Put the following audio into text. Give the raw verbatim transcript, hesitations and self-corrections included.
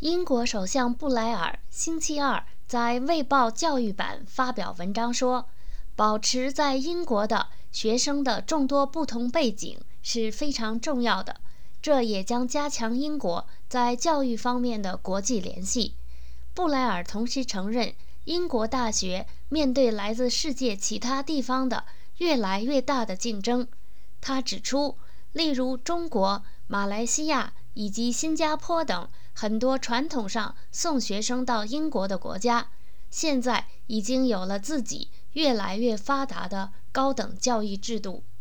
英国首相布莱尔星期二在《卫报》教育版发表文章说，保持在英国的学生的众多不同背景是非常重要的，这也将加强英国在教育方面的国际联系。布莱尔同时承认，英国大学面对来自世界其他地方的越来越大的竞争。他指出，例如中国、马来西亚以及新加坡等很多传统上送学生到英国的国家，现在已经有了自己越来越发达的高等教育制度。